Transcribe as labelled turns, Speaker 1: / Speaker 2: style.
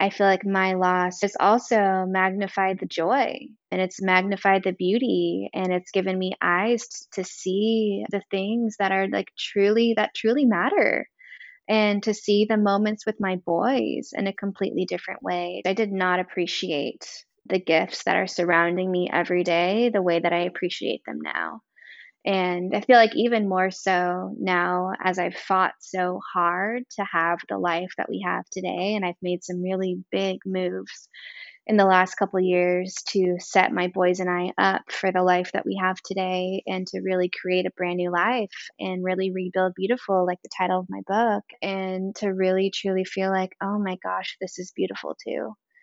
Speaker 1: I feel like my loss has also magnified the joy, and it's magnified the beauty, and it's given me eyes to see the things that are like truly matter, and to see the moments with my boys in a completely different way. I did not appreciate the gifts that are surrounding me every day the way that I appreciate them now. And I feel like even more so now as I've fought so hard to have the life that we have today, and I've made some really big moves in the last couple years to set my boys and I up for the life that we have today and to really create a brand new life and really rebuild beautiful, like the title of my book, and to really truly feel like, oh my gosh, this is beautiful too.